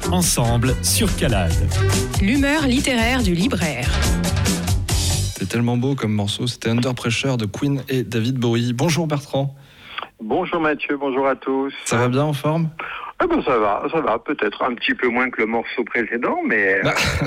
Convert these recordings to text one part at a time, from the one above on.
ensemble sur Calade. L'humeur littéraire du libraire. C'était tellement beau comme morceau, c'était Under Pressure de Queen et David Bowie. Bonjour Bertrand. Bonjour Mathieu, bonjour à tous. Ça va bien, en forme ? Ah ben ça va, peut-être un petit peu moins que le morceau précédent, mais...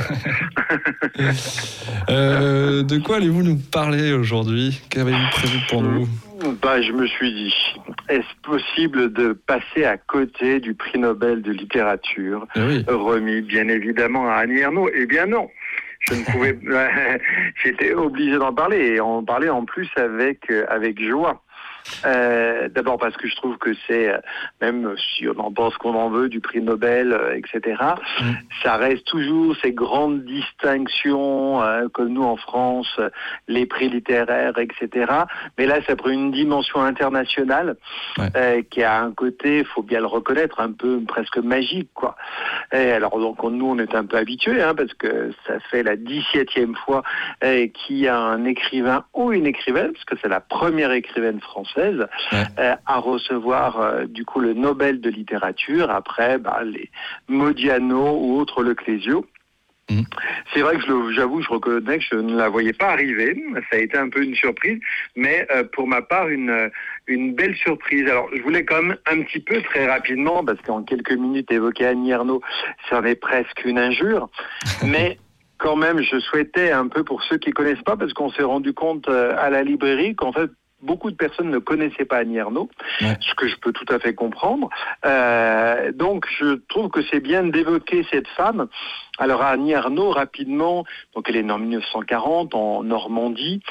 De quoi allez-vous nous parler aujourd'hui ? Qu'avez-vous prévu pour nous ? Je me suis dit, est-ce possible de passer à côté du prix Nobel de littérature, remis bien évidemment à Annie Ernaux ? Eh bien non. Je ne pouvais, j'étais obligé d'en parler et en parler en plus avec joie. D'abord parce que je trouve que c'est, même si on en pense qu'on en veut, du prix Nobel, etc., ça reste toujours ces grandes distinctions, comme nous en France, les prix littéraires, etc. Mais là, ça prend une dimension internationale qui a un côté, il faut bien le reconnaître, un peu presque magique, quoi. Et alors donc nous, on est un peu habitués, parce que ça fait la 17e fois qu'il y a un écrivain ou une écrivaine, parce que c'est la première écrivaine française à recevoir du coup le Nobel de littérature après les Modiano ou autres Le Clésio. C'est vrai que je reconnais que je ne la voyais pas arriver. Ça a été un peu une surprise, mais pour ma part, une belle surprise. Alors, je voulais quand même un petit peu, très rapidement, parce qu'en quelques minutes, évoquer Annie Ernaux, ça en est presque une injure, mais... Quand même, je souhaitais un peu, pour ceux qui ne connaissent pas, parce qu'on s'est rendu compte à la librairie qu'en fait, beaucoup de personnes ne connaissaient pas Annie Ernaux, ce que je peux tout à fait comprendre. Donc, je trouve que c'est bien d'évoquer cette femme. Alors, Annie Ernaux, rapidement, donc elle est née en 1940 en Normandie,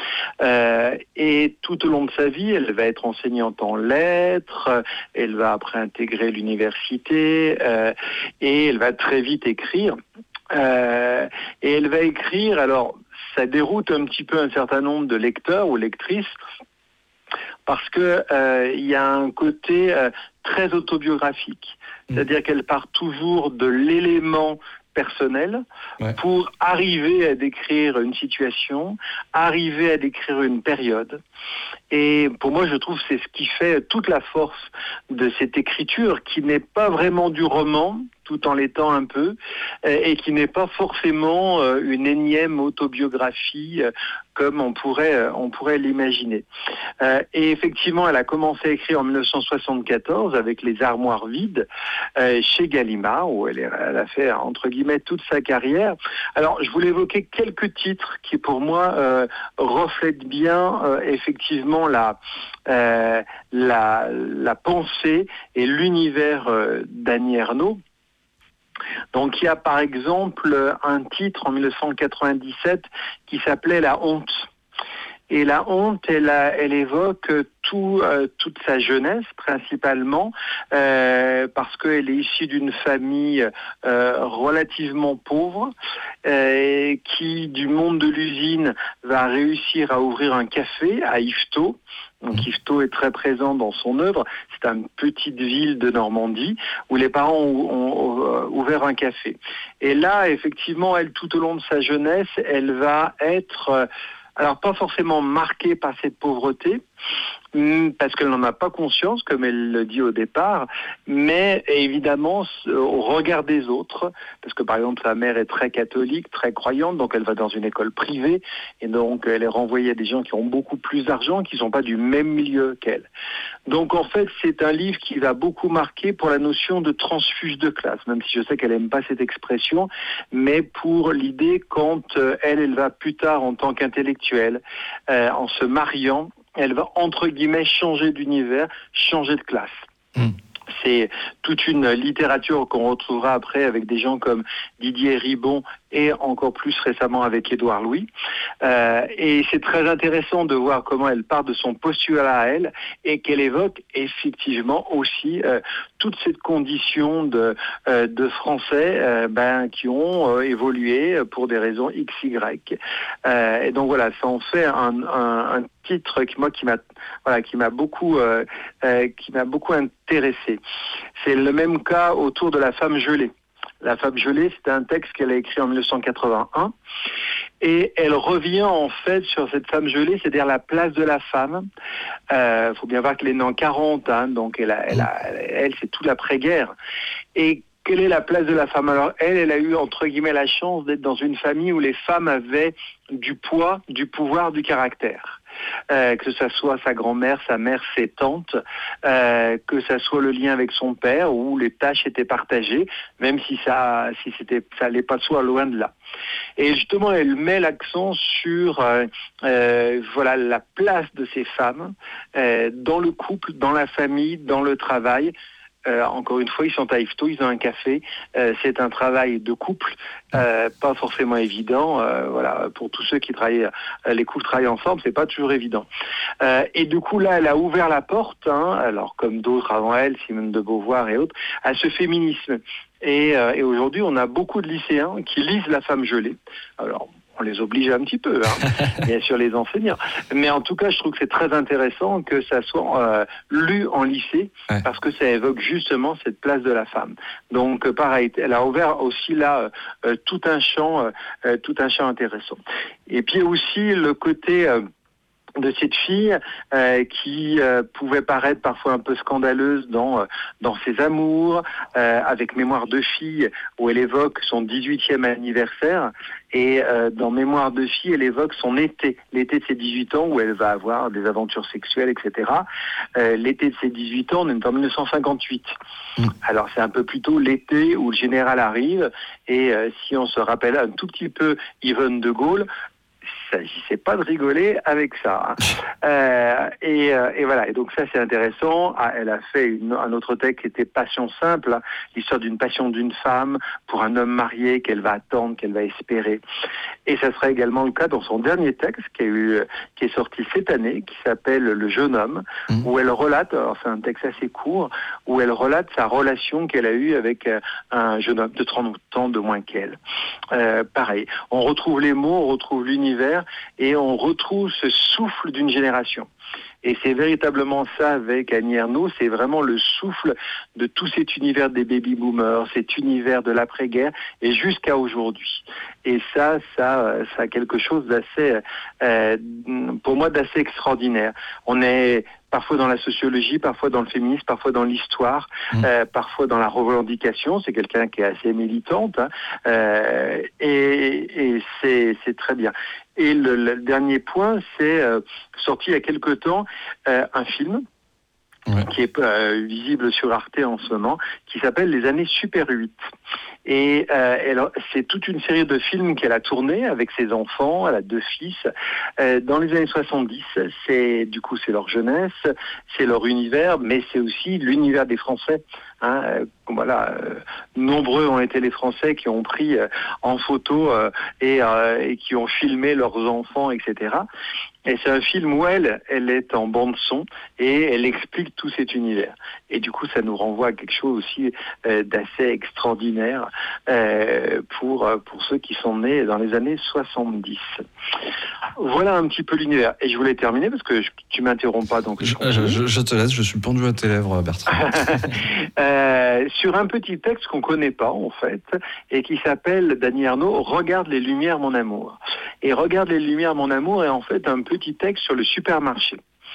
et tout au long de sa vie, elle va être enseignante en lettres, elle va après intégrer l'université, et elle va très vite écrire. Et elle va écrire, alors ça déroute un petit peu un certain nombre de lecteurs ou lectrices, parce que il y a un côté très autobiographique, c'est-à-dire qu'elle part toujours de l'élément personnel pour arriver à décrire une situation, arriver à décrire une période. Et pour moi, je trouve que c'est ce qui fait toute la force de cette écriture, qui n'est pas vraiment du roman, tout en l'étant un peu, et qui n'est pas forcément une énième autobiographie comme on pourrait l'imaginer. Et effectivement, elle a commencé à écrire en 1974 avec Les Armoires vides chez Gallimard, où elle a fait, entre guillemets, toute sa carrière. Alors, je voulais évoquer quelques titres qui, pour moi, reflètent bien effectivement la pensée et l'univers d'Annie Ernaux. Donc il y a par exemple un titre en 1997 qui s'appelait La honte. Et la honte, elle évoque toute sa jeunesse principalement, parce qu'elle est issue d'une famille relativement pauvre, qui du monde de l'usine va réussir à ouvrir un café à Yvetot. Donc Yvetot est très présent dans son œuvre. C'est une petite ville de Normandie où les parents ont ouvert un café. Et là, effectivement, elle, tout au long de sa jeunesse, elle va être... alors pas forcément marquée par cette pauvreté, parce qu'elle n'en a pas conscience, comme elle le dit au départ, mais évidemment au regard des autres, parce que par exemple sa mère est très catholique, très croyante, donc elle va dans une école privée, et donc elle est renvoyée à des gens qui ont beaucoup plus d'argent, qui ne sont pas du même milieu qu'elle. Donc en fait c'est un livre qui va beaucoup marquer pour la notion de transfuge de classe, même si je sais qu'elle n'aime pas cette expression, mais pour l'idée quand elle va plus tard en tant qu'intellectuelle, en se mariant, elle va, entre guillemets, changer d'univers, changer de classe. C'est toute une littérature qu'on retrouvera après avec des gens comme Didier Ribon et encore plus récemment avec Édouard Louis. Et c'est très intéressant de voir comment elle part de son postulat à elle et qu'elle évoque effectivement aussi toute cette condition de Français qui ont évolué pour des raisons XY. Et donc voilà, ça en fait un titre qui m'a beaucoup intéressé. C'est le même cas autour de La femme gelée. La femme gelée, c'est un texte qu'elle a écrit en 1981 et elle revient en fait sur cette femme gelée, c'est-à-dire la place de la femme. Faut bien voir qu'elle est née en 40, donc elle c'est tout l'après-guerre. Et quelle est la place de la femme ? Alors elle a eu entre guillemets la chance d'être dans une famille où les femmes avaient du poids, du pouvoir, du caractère. Que ça soit sa grand-mère, sa mère, ses tantes, que ça soit le lien avec son père où les tâches étaient partagées, même si ça allait pas soi, loin de là. Et justement, elle met l'accent sur la place de ces femmes dans le couple, dans la famille, dans le travail. Encore une fois, ils sont à Yvetot, ils ont un café. C'est un travail de couple, pas forcément évident. Pour tous ceux qui travaillent, les couples travaillent ensemble, c'est pas toujours évident. Et du coup, là, elle a ouvert la porte, alors comme d'autres avant elle, Simone de Beauvoir et autres, à ce féminisme. Et aujourd'hui, on a beaucoup de lycéens qui lisent La femme gelée. Alors, on les oblige un petit peu, bien sûr les enseignants. Mais en tout cas, je trouve que c'est très intéressant que ça soit lu en lycée, parce que ça évoque justement cette place de la femme. Donc pareil, elle a ouvert aussi là tout un champ intéressant. Et puis aussi le côté de cette fille qui pouvait paraître parfois un peu scandaleuse dans ses amours, avec Mémoire de fille où elle évoque son 18e anniversaire, et dans Mémoire de fille elle évoque son l'été de ses 18 ans où elle va avoir des aventures sexuelles, etc. L'été de ses 18 ans, on est en 1958. Alors c'est un peu plus tôt l'été où le général arrive, et si on se rappelle un tout petit peu Yvonne de Gaulle, il ne s'agissait pas de rigoler avec ça. Et voilà. Et donc ça, c'est intéressant. Elle a fait un autre texte qui était Passion simple, l'histoire d'une passion d'une femme pour un homme marié qu'elle va attendre, qu'elle va espérer. Et ça sera également le cas dans son dernier texte qui est sorti cette année, qui s'appelle Le jeune homme, où elle relate, alors c'est un texte assez court, où elle relate sa relation qu'elle a eue avec un jeune homme de 30 ans de moins qu'elle. Pareil, on retrouve les mots, on retrouve l'univers, et on retrouve ce souffle d'une génération. Et c'est véritablement ça avec Annie Ernaux, c'est vraiment le souffle de tout cet univers des baby-boomers, cet univers de l'après-guerre, et jusqu'à aujourd'hui. Et ça a quelque chose d'assez, pour moi, d'assez extraordinaire. On est parfois dans la sociologie, parfois dans le féminisme, parfois dans l'histoire, parfois dans la revendication. C'est quelqu'un qui est assez militante, et c'est très bien. Et le dernier point, c'est sorti il y a quelque temps un film qui est visible sur Arte en ce moment, qui s'appelle Les années Super 8. Et c'est toute une série de films qu'elle a tourné avec ses enfants, elle a 2 fils, dans les années 70. C'est leur jeunesse, c'est leur univers, mais c'est aussi l'univers des Français. Nombreux ont été les Français qui ont pris en photo et qui ont filmé leurs enfants, etc. Et c'est un film où elle est en bande son et elle explique tout cet univers. Et du coup, ça nous renvoie à quelque chose aussi d'assez extraordinaire pour ceux qui sont nés dans les années 70. Voilà un petit peu l'univers. Et je voulais terminer parce que tu m'interromps pas, donc je te laisse. Je suis pendu à tes lèvres, Bertrand. Sur un petit texte qu'on connaît pas en fait et qui s'appelle d'Annie Ernaux, Regarde les lumières, mon amour. Et Regarde les lumières, mon amour est en fait un petit texte sur le supermarché.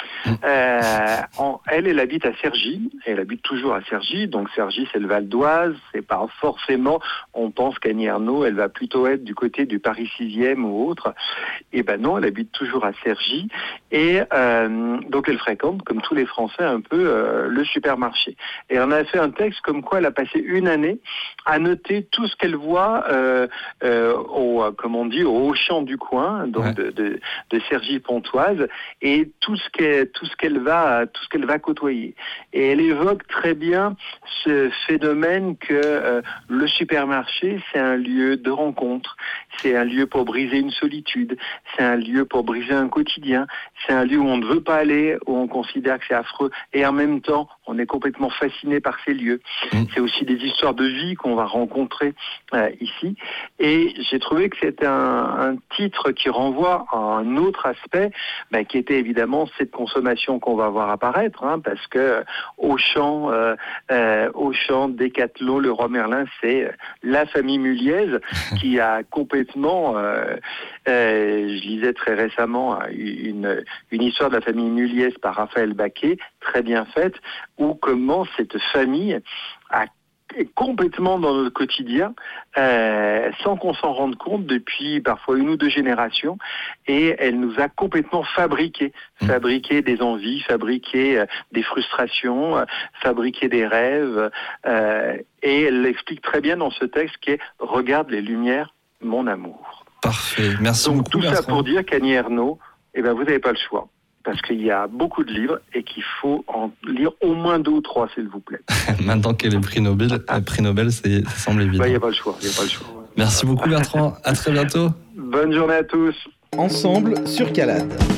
Elle habite à Cergy, elle habite toujours à Cergy, donc Cergy c'est le Val d'Oise, c'est pas forcément, on pense qu'Annie Ernaux, elle va plutôt être du côté du Paris 6e ou autre, et ben non, elle habite toujours à Cergy, et donc elle fréquente, comme tous les Français, un peu le supermarché. Et on a fait un texte comme quoi elle a passé une année à noter tout ce qu'elle voit au Auchan du coin, donc de Cergy-Pontoise, et tout ce qu'elle va côtoyer. Et elle évoque très bien ce phénomène que le supermarché, c'est un lieu de rencontre, c'est un lieu pour briser une solitude, c'est un lieu pour briser un quotidien, c'est un lieu où on ne veut pas aller, où on considère que c'est affreux, et en même temps, on est complètement fasciné par ces lieux. C'est aussi des histoires de vie qu'on va rencontrer ici. Et j'ai trouvé que c'était un titre qui renvoie à un autre aspect, qui était évidemment cette consommation qu'on va voir apparaître, parce que Auchan, Decathlon, Leroy Merlin, c'est la famille Muliez qui a complètement, je lisais très récemment une histoire de la famille Muliez par Raphaël Baquet, très bien faite, où comment cette famille est complètement dans notre quotidien, sans qu'on s'en rende compte depuis parfois 1 ou 2 générations, et elle nous a complètement fabriqué des envies, fabriqué des frustrations, fabriqué des rêves, et elle l'explique très bien dans ce texte qui est « Regarde les lumières, mon amour ». Parfait, merci donc, beaucoup. Tout Bertrand. ça pour dire qu'Annie Ernaux, vous n'avez pas le choix. Parce qu'il y a beaucoup de livres et qu'il faut en lire au moins 2 ou 3, s'il vous plaît. Maintenant qu'elle est prix Nobel, ça semble évident. Il n'y a pas le choix. Ouais. Merci beaucoup Bertrand, à très bientôt. Bonne journée à tous. Ensemble sur Calade.